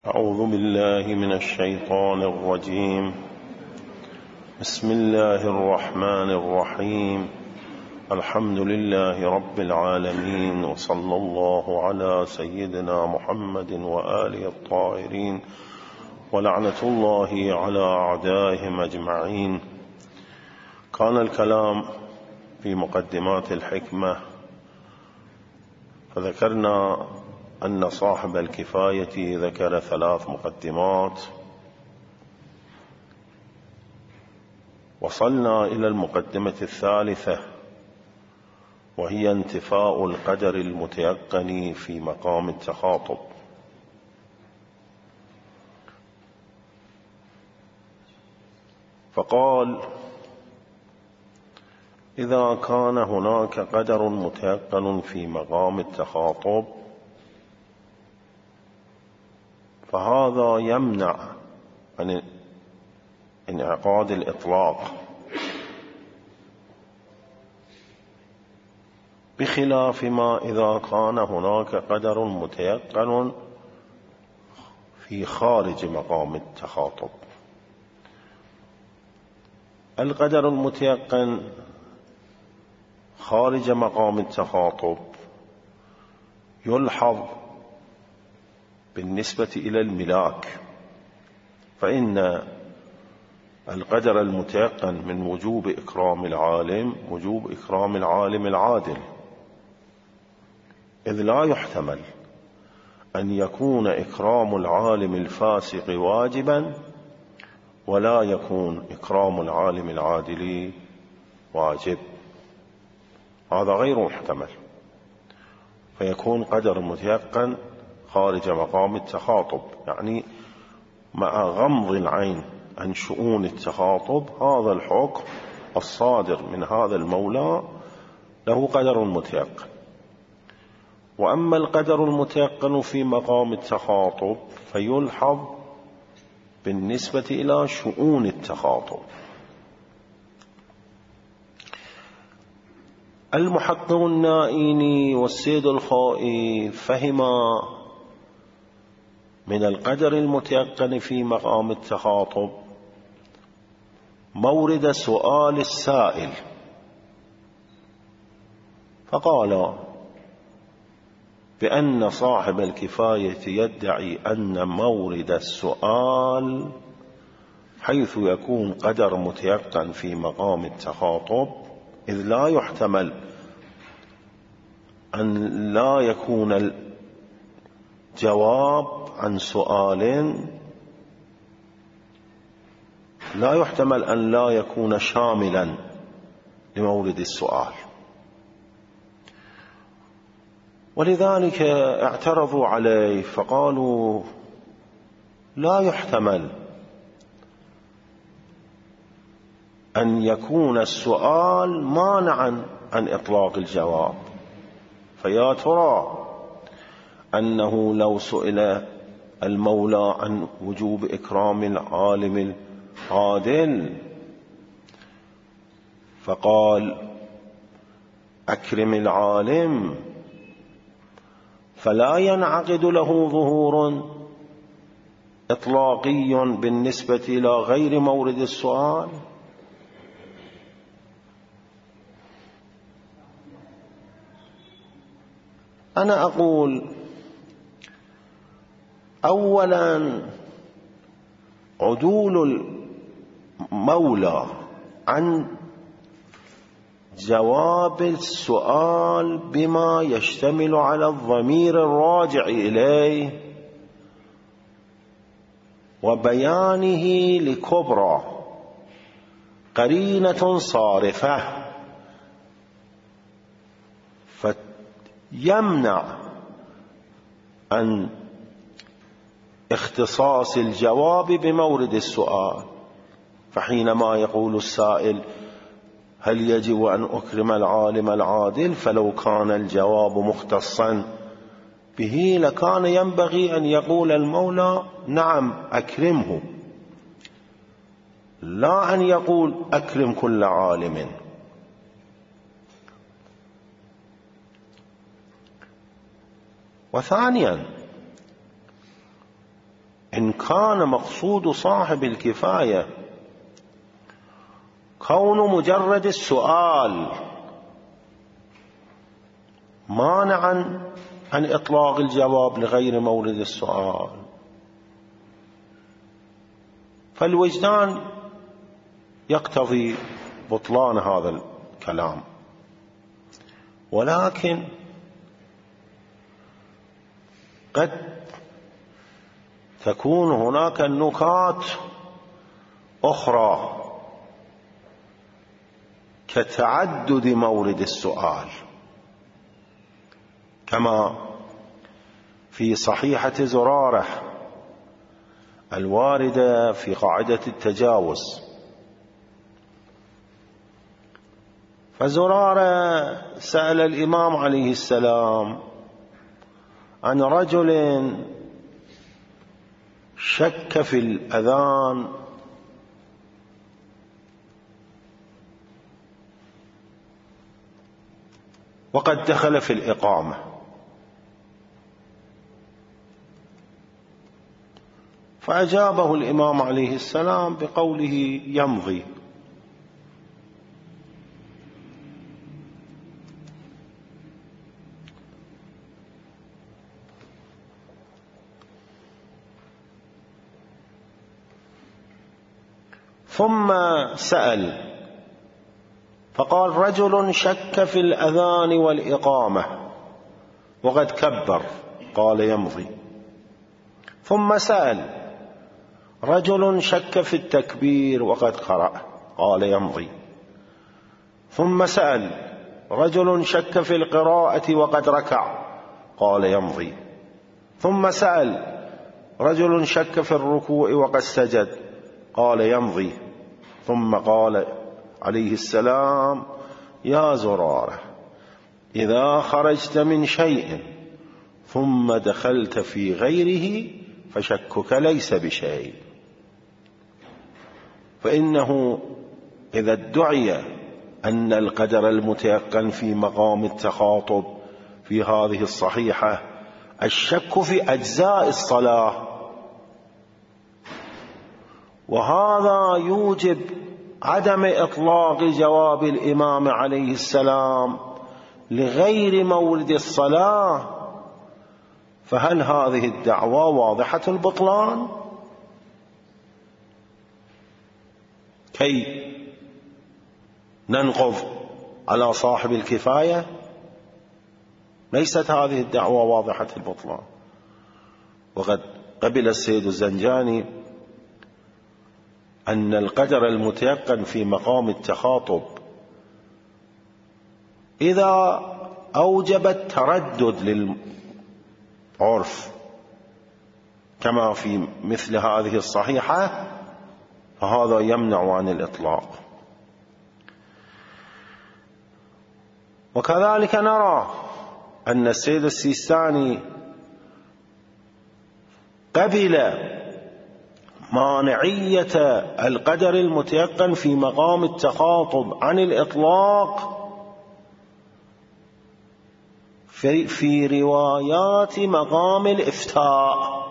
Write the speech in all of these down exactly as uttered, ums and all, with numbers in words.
أعوذ بالله من الشيطان الرجيم. بسم الله الرحمن الرحيم. الحمد لله رب العالمين، وصلى الله على سيدنا محمد وآله الطاهرين، ولعنة الله على أعدائهم أجمعين. كان الكلام في مقدمات الحكمة، فذكرنا أن صاحب الكفاية ذكر ثلاث مقدمات، وصلنا إلى المقدمة الثالثة، وهي انتفاء القدر المتيقن في مقام التخاطب. فقال: إذا كان هناك قدر متيقن في مقام التخاطب فهذا يمنع عن انعقاد الإطلاق، بخلاف ما إذا كان هناك قدر متيقن في خارج مقام التخاطب. القدر المتيقن خارج مقام التخاطب يلحظ بالنسبة إلى الملاك، فإن القدر المتيقن من وجوب إكرام العالم وجوب إكرام العالم العادل، إذ لا يحتمل أن يكون إكرام العالم الفاسق واجبا ولا يكون إكرام العالم العادل واجب، هذا غير محتمل، فيكون قدر متيقن خارج مقام التخاطب، يعني مع غمض العين عن شؤون التخاطب هذا الحكم الصادر من هذا المولى له قدر متيقن. وأما القدر المتيقن في مقام التخاطب فيلحظ بالنسبة إلى شؤون التخاطب. المحقق النائيني والسيد الخائي فهما من القدر المتيقن في مقام التخاطب مورد سؤال السائل، فقال بأن صاحب الكفاية يدعي أن مورد السؤال حيث يكون قدر متيقن في مقام التخاطب، إذ لا يحتمل أن لا يكون الجواب عن سؤال لا يحتمل أن لا يكون شاملا لمورد السؤال، ولذلك اعترضوا عليه فقالوا لا يحتمل أن يكون السؤال مانعا عن إطلاق الجواب، فيا ترى أنه لو سئل المولى عن وجوب إكرام العالم العادل فقال أكرم العالم، فلا ينعقد له ظهور إطلاقي بالنسبة إلى غير مورد السؤال؟ أنا أقول أولا عدول المولى عن جواب السؤال بما يشتمل على الضمير الراجع إليه وبيانه لكبرى قرينة صارفة فيمنع عن اختصاص الجواب بمورد السؤال. فحينما يقول السائل هل يجب أن أكرم العالم العادل، فلو كان الجواب مختصا به لكان ينبغي أن يقول المولى نعم أكرمه، لا أن يقول أكرم كل عالم. وثانيا إن كان مقصود صاحب الكفاية كون مجرد السؤال مانعا عن إطلاق الجواب لغير مورد السؤال، فالوجدان يقتضي بطلان هذا الكلام. ولكن قد تكون هناك نكات أخرى كتعدد مورد السؤال، كما في صحيحة زرارة الواردة في قاعدة التجاوز. فزرارة سأل الإمام عليه السلام عن رجل شك في الأذان وقد دخل في الإقامة، فأجابه الإمام عليه السلام بقوله يمضي. ثم سأل فقال رجل شك في الأذان والإقامة وقد كبر، قال يمضي. ثم سأل رجل شك في التكبير وقد قرأ، قال يمضي. ثم سأل رجل شك في القراءة وقد ركع، قال يمضي. ثم سأل رجل شك في الركوع وقد سجد، قال يمضي. ثم قال عليه السلام يا زرارة إذا خرجت من شيء ثم دخلت في غيره فشكك ليس بشيء، فإنه إذا ادعي أن القدر المتيقن في مقام التخاطب في هذه الصحيحة الشك في أجزاء الصلاة، وهذا يوجب عدم إطلاق جواب الإمام عليه السلام لغير مورد الصلاة، فهل هذه الدعوة واضحة البطلان؟ كي ننقض على صاحب الكفاية ليست هذه الدعوة واضحة البطلان. وقد قبل السيد الزنجاني أن القدر المتيقن في مقام التخاطب إذا أوجب التردد للعرف كما في مثل هذه الصحيحة فهذا يمنع عن الإطلاق. وكذلك نرى أن السيد السيستاني قبل مانعية القدر المتيقن في مقام التخاطب عن الإطلاق في, في روايات مقام الإفتاء.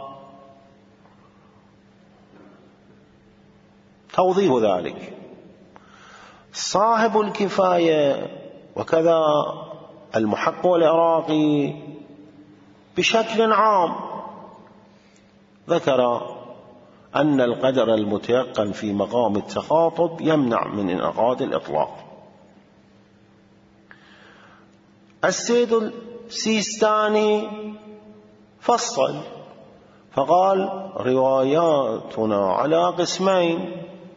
توضيح ذلك صاحب الكفاية وكذا المحق والعراقي بشكل عام ذكر أن القدر المتيقن في مقام التخاطب يمنع من انعقاد الإطلاق. السيد السيستاني فصل فقال رواياتنا على قسمين: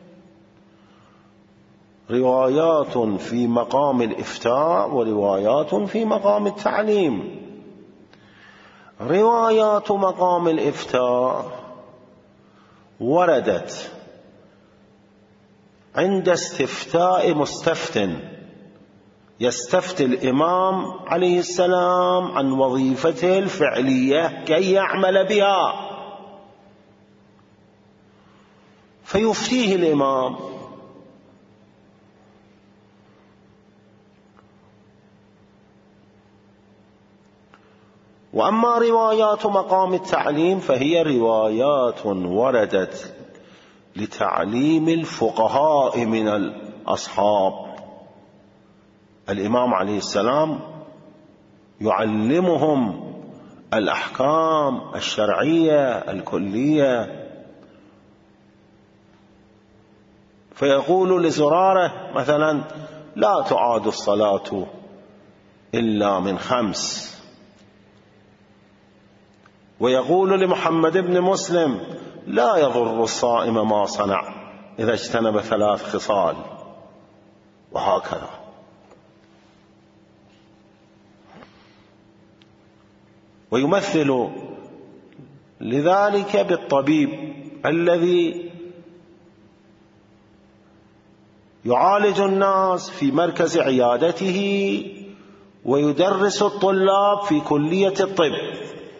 روايات في مقام الإفتاء وروايات في مقام التعليم. روايات مقام الإفتاء وردت عند استفتاء مستفت يستفتي الإمام عليه السلام عن وظيفته الفعلية كي يعمل بها، فيفتيه الإمام وأما روايات مقام التعليم فهي روايات وردت لتعليم الفقهاء من الأصحاب. الإمام عليه السلام يعلمهم الأحكام الشرعية الكلية، فيقول لزرارة مثلا: لا تعاد الصلاة إلا من خمس. ويقول لمحمد بن مسلم: لا يضر الصائم ما صنع إذا اجتنب ثلاث خصال، وهكذا. ويمثل لذلك بالطبيب الذي يعالج الناس في مركز عيادته ويدرس الطلاب في كلية الطب،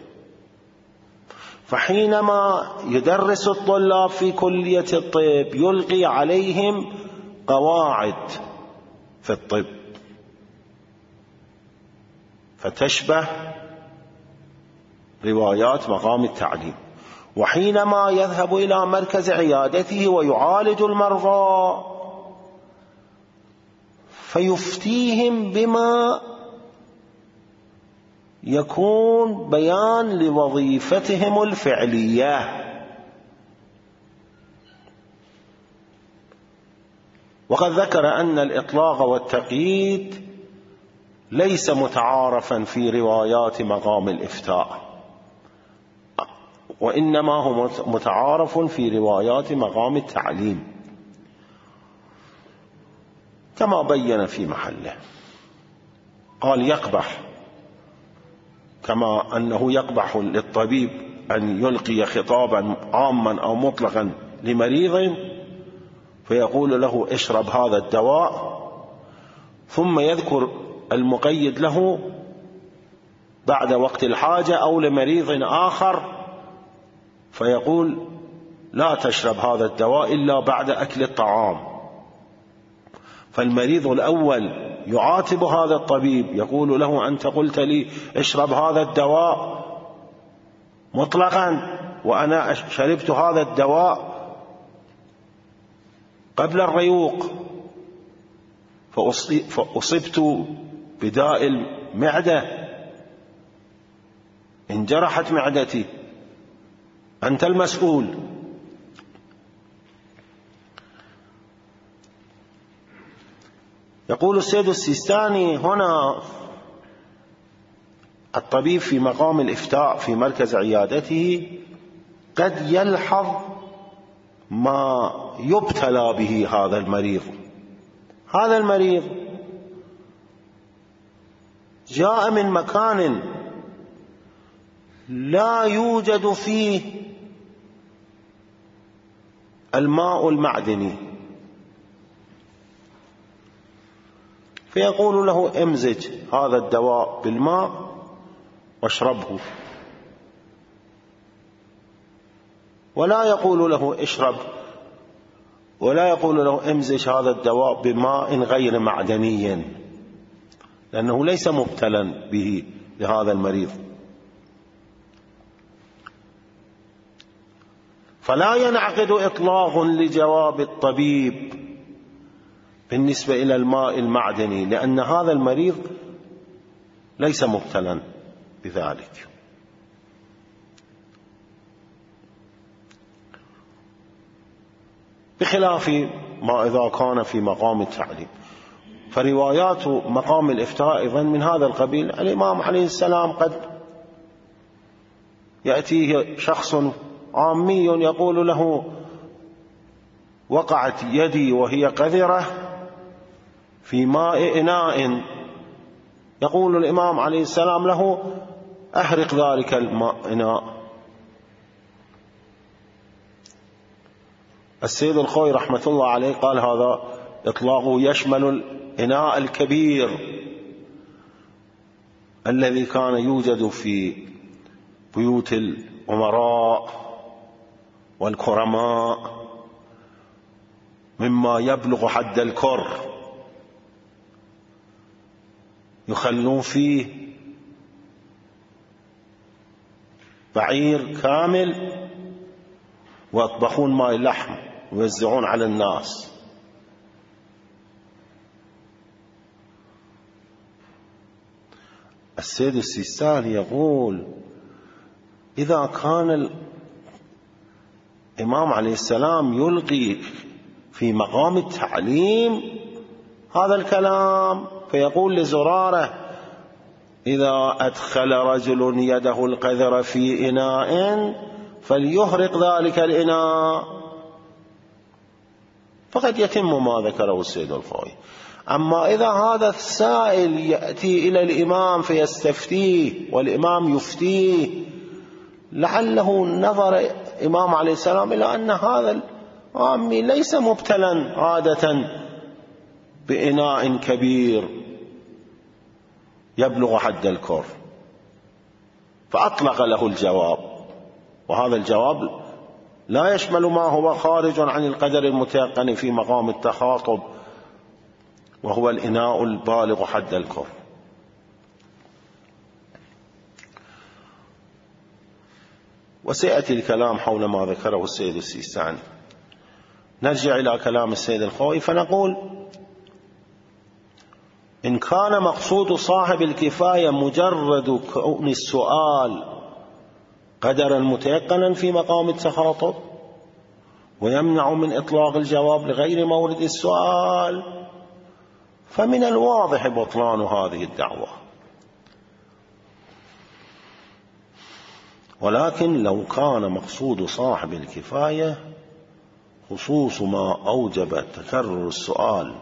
فحينما يدرس الطلاب في كلية الطب يلقي عليهم قواعد في الطب، فتشبه روايات مقام التعليم. وحينما يذهب إلى مركز عيادته ويعالج المرضى فيفتيهم بما يكون بيان لوظيفتهم الفعلية. وقد ذكر أن الإطلاق والتقييد ليس متعارفا في روايات مقام الإفتاء، وإنما هو متعارف في روايات مقام التعليم كما بين في محله. قال: يقبح، كما أنه يقبح للطبيب أن يلقي خطابا عاما أو مطلقا لمريض فيقول له: اشرب هذا الدواء، ثم يذكر المقيد له بعد وقت الحاجة، أو لمريض آخر فيقول: لا تشرب هذا الدواء إلا بعد أكل الطعام. فالمريض الأول يعاتب هذا الطبيب، يقول له: أنت قلت لي اشرب هذا الدواء مطلقا، وأنا شربت هذا الدواء قبل الريوق فأصبت بداء المعدة، انجرحت معدتي، أنت المسؤول. يقول السيد السيستاني: هنا الطبيب في مقام الإفتاء في مركز عيادته قد يلحظ ما يبتلى به هذا المريض. هذا المريض جاء من مكان لا يوجد فيه الماء المعدني، فيقول له: امزج هذا الدواء بالماء واشربه، ولا يقول له اشرب، ولا يقول له امزج هذا الدواء بماء غير معدني، لأنه ليس مبتلا به لهذا المريض. فلا ينعقد إطلاق لجواب الطبيب بالنسبة إلى الماء المعدني، لأن هذا المريض ليس مبتلا بذلك. بخلاف ما إذا كان في مقام التعليم. فروايات مقام الإفتاء أيضا من هذا القبيل. الإمام عليه السلام قد يأتيه شخص عامي يقول له: وقعت يدي وهي قذرة في ماء إناء، يقول الإمام عليه السلام له: أحرق ذلك الإناء. السيد الخوي رحمة الله عليه قال: هذا إطلاقه يشمل الإناء الكبير الذي كان يوجد في بيوت الأمراء والكرماء مما يبلغ حد الكر، يخلون فيه بعير كامل ويطبخون ماء لحم ويوزعون على الناس. السيد السيستاني يقول إذا كان الإمام عليه السلام يلقي في مقام التعليم هذا الكلام، فيقول لزرارة إذا أدخل رجل يده القذر في إناء فليهرق ذلك الإناء، فقد يتم ما ذكره السيد الخوئي. أما إذا هذا السائل يأتي إلى الإمام فيستفتيه والإمام يفتيه، لعله نظر الإمام عليه السلام إلى أن هذا العامي ليس مبتلا عادة بإناء كبير يبلغ حد الكر، فأطلق له الجواب، وهذا الجواب لا يشمل ما هو خارج عن القدر المتيقن في مقام التخاطب، وهو الإناء البالغ حد الكر. وسيأتي الكلام حول ما ذكره السيد السيستاني. نرجع إلى كلام السيد الخوئي فنقول إن كان مقصود صاحب الكفاية مجرد كون السؤال قدرا متيقنا في مقام التخاطب ويمنع من إطلاق الجواب لغير مورد السؤال، فمن الواضح بطلان هذه الدعوة. ولكن لو كان مقصود صاحب الكفاية خصوص ما أوجب تكرر السؤال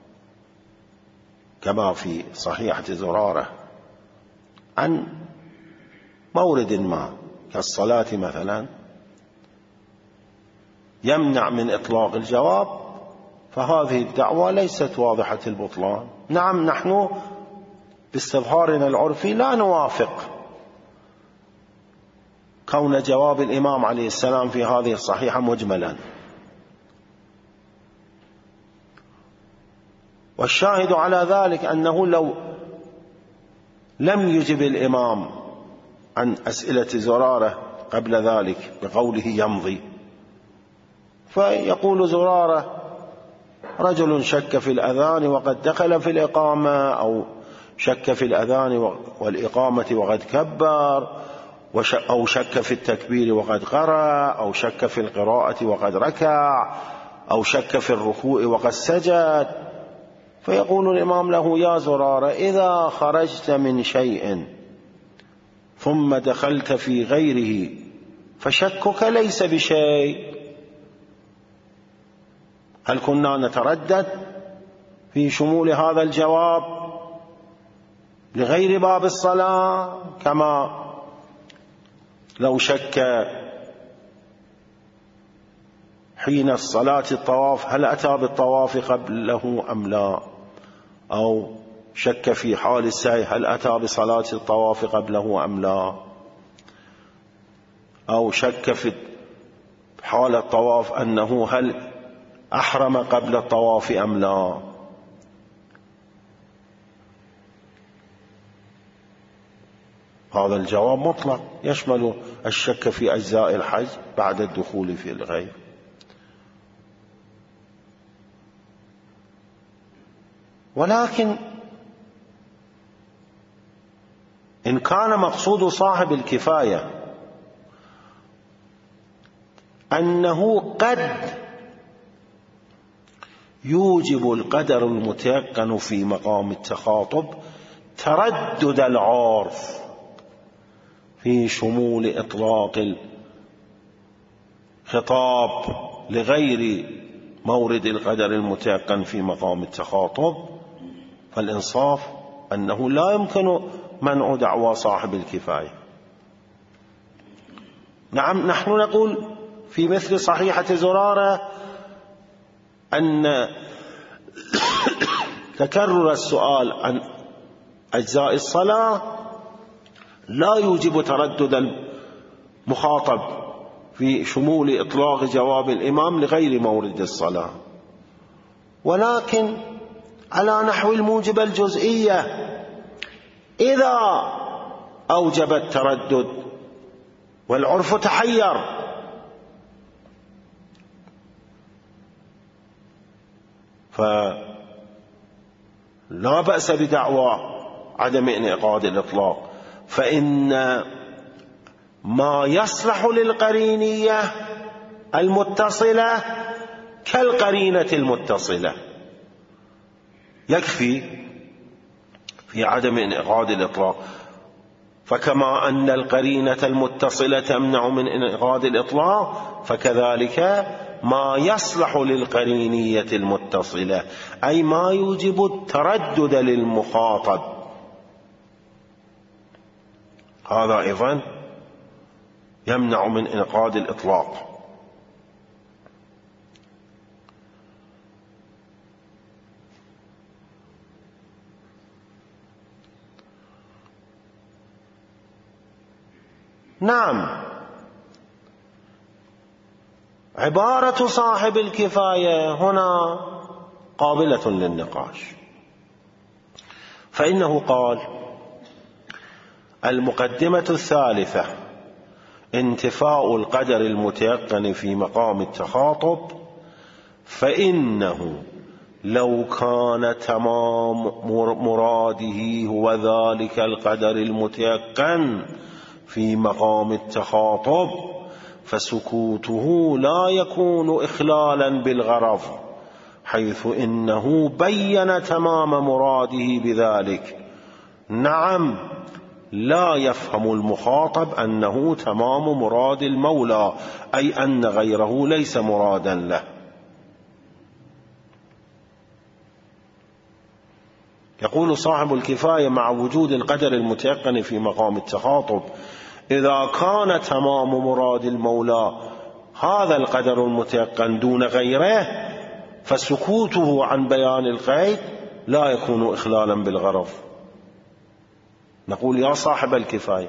كما في صحيحة زرارة عن مورد ما كالصلاة مثلا يمنع من إطلاق الجواب، فهذه الدعوة ليست واضحة البطلان. نعم، نحن باستظهارنا العرفي لا نوافق كون جواب الإمام عليه السلام في هذه الصحيحة مجملا، والشاهد على ذلك أنه لو لم يجب الإمام عن أسئلة زرارة قبل ذلك بقوله يمضي، فيقول زرارة رجل شك في الأذان وقد دخل في الإقامة، أو شك في الأذان والإقامة وقد كبر، أو شك في التكبير وقد قرأ، أو شك في القراءة وقد ركع، أو شك في الركوع وقد سجد، فيقول الإمام له يا زرارة إذا خرجت من شيء ثم دخلت في غيره فشكك ليس بشيء. هل كنا نتردد في شمول هذا الجواب لغير باب الصلاة كما لو شك حين الصلاة الطواف هل أتى بالطواف قبله أم لا، أو شك في حال السعي هل أتى بصلاة الطواف قبله أم لا، أو شك في حال الطواف أنه هل أحرم قبل الطواف أم لا. هذا الجواب مطلق يشمل الشك في أجزاء الحج بعد الدخول في الغير. ولكن إن كان مقصود صاحب الكفاية أنه قد يوجب القدر المتيقن في مقام التخاطب تردد العرف في شمول إطلاق الخطاب لغير مورد القدر المتيقن في مقام التخاطب، فالإنصاف أنه لا يمكن منع دعوى صاحب الكفاية. نعم، نحن نقول في مثل صحيحة زرارة أن تكرر السؤال عن أجزاء الصلاة لا يوجب تردد المخاطب في شمول إطلاق جواب الإمام لغير مورد الصلاة، ولكن على نحو الموجب الجزئية إذا أوجب التردد والعرف تحير، فلا بأس بدعوى عدم انعقاد الإطلاق، فإن ما يصلح للقرينية المتصلة كالقرينة المتصلة يكفي في عدم انعقاد الإطلاق. فكما أن القرينة المتصلة تمنع من انعقاد الإطلاق، فكذلك ما يصلح للقرينية المتصلة، أي ما يوجب التردد للمخاطب، هذا أيضا يمنع من انعقاد الإطلاق. نعم، عبارة صاحب الكفاية هنا قابلة للنقاش، فإنه قال: المقدمة الثالثة انتفاء القدر المتيقن في مقام التخاطب، فإنه لو كان تمام مراده هو ذلك القدر المتيقن في مقام التخاطب، فسكوته لا يكون إخلالا بالغرض، حيث إنه بين تمام مراده بذلك. نعم، لا يفهم المخاطب أنه تمام مراد المولى، أي أن غيره ليس مرادا له. يقول صاحب الكفاية: مع وجود القدر المتيقن في مقام التخاطب، إذا كان تمام مراد المولى هذا القدر المتيقن دون غيره، فسكوته عن بيان القيد لا يكون إخلالا بالغرض. نقول: يا صاحب الكفاية،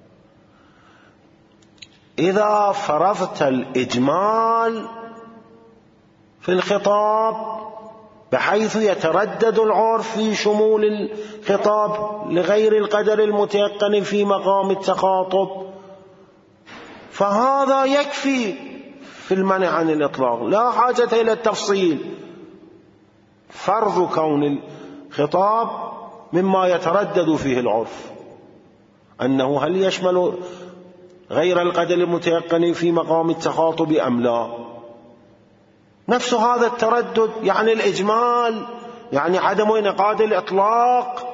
إذا فرضت الإجمال في الخطاب بحيث يتردد العرف في شمول الخطاب لغير القدر المتيقن في مقام التخاطب، فهذا يكفي في المنع عن الإطلاق، لا حاجة إلى التفصيل. فرض كون الخطاب مما يتردد فيه العرف، أنه هل يشمل غير القدر المتيقن في مقام التخاطب أم لا. نفس هذا التردد يعني الإجمال، يعني عدم انعقاد الإطلاق،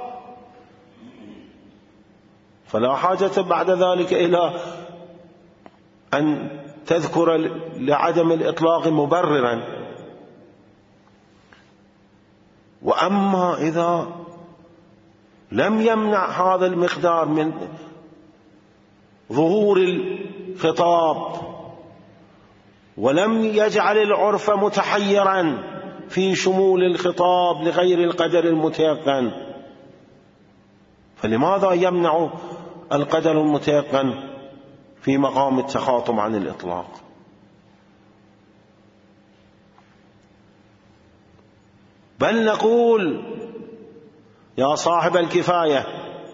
فلا حاجة بعد ذلك إلى أن تذكر لعدم الإطلاق مبررا. وأما إذا لم يمنع هذا المقدار من ظهور الخطاب ولم يجعل العرف متحيرا في شمول الخطاب لغير القدر المتيقن، فلماذا يمنع القدر المتيقن في مقام التخاطب عن الإطلاق؟ بل نقول: يا صاحب الكفاية،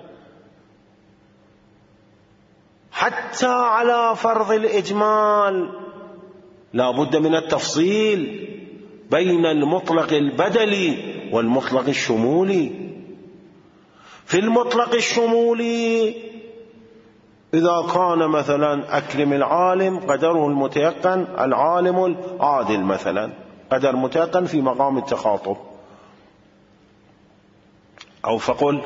حتى على فرض الإجمال لا بد من التفصيل بين المطلق البدلي والمطلق الشمولي. في المطلق الشمولي إذا كان مثلا أكرم العالم قدره المتيقن العالم العادل، مثلا قدر متيقن في مقام التخاطب، أو فقل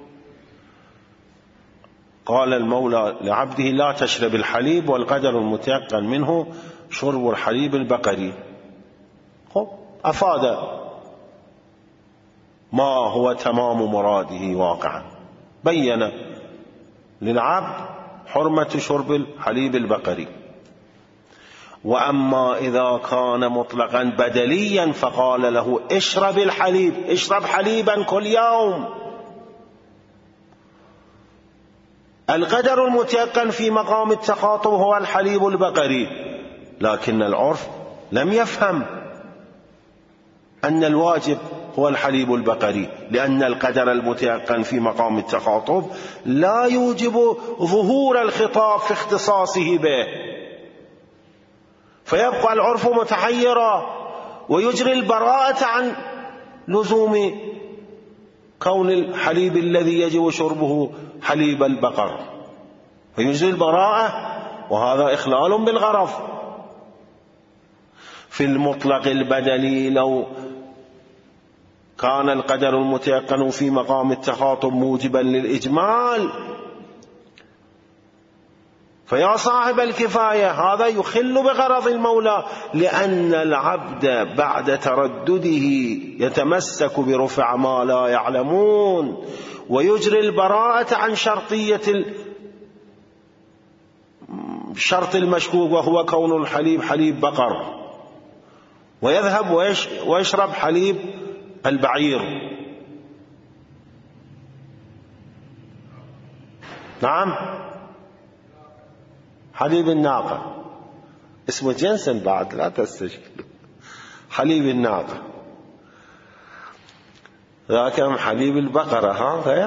قال المولى لعبده: لا تشرب الحليب، والقدر المتيقن منه شرب الحليب البقري. أفاد ما هو تمام مراده واقعا، بين للعبد حرمة شرب الحليب البقري. وأما إذا كان مطلقا بدليا فقال له: اشرب الحليب، اشرب حليبا كل يوم، القدر المتيقن في مقام التخاطب هو الحليب البقري، لكن العرف لم يفهم أن الواجب هو الحليب البقري، لأن القدر المتيقن في مقام التخاطب لا يوجب ظهور الخطاب في اختصاصه به، فيبقى العرف متحيرا ويجري البراءة عن لزوم كون الحليب الذي يجب شربه حليب البقر، فيجري البراءة، وهذا إخلال بالغرض. في المطلق البدلي لو كان القدر المتيقن في مقام التخاطب موجبا للإجمال فيا صاحب الكفاية هذا يخل بغرض المولى، لأن العبد بعد تردده يتمسك برفع ما لا يعلمون ويجري البراءة عن شرطية الشرط المشكوك وهو كون الحليب حليب بقر، ويذهب ويشرب حليب البعير. نعم، حليب الناقة اسمه جنسن بعد، لا تستشكلوا، حليب الناقة، لكن حليب البقرة ها غير.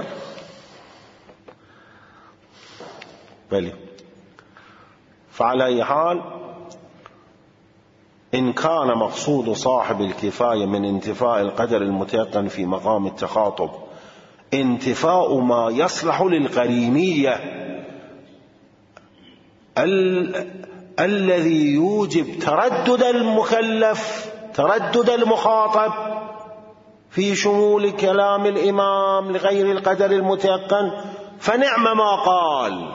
بلي، فعلى أي حال إن كان مقصود صاحب الكفاية من انتفاء القدر المتيقن في مقام التخاطب انتفاء ما يصلح للقرينية ال... الذي يوجب تردد المكلف تردد المخاطب في شمول كلام الإمام لغير القدر المتيقن فنعم ما قال،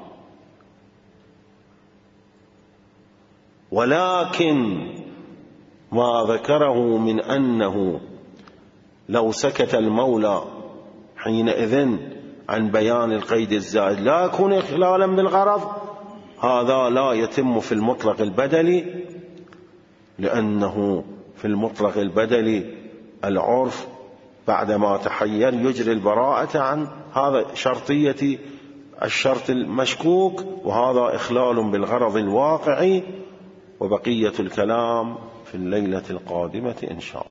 ولكن ما ذكره من أنه لو سكت المولى حينئذ عن بيان القيد الزائد لا يكون إخلالا بالغرض، هذا لا يتم في المطلق البدلي، لأنه في المطلق البدلي العرف بعدما تحير يجري البراءة عن هذا شرطية الشرط المشكوك، وهذا إخلال بالغرض الواقعي. وبقية الكلام في الليلة القادمة إن شاء الله.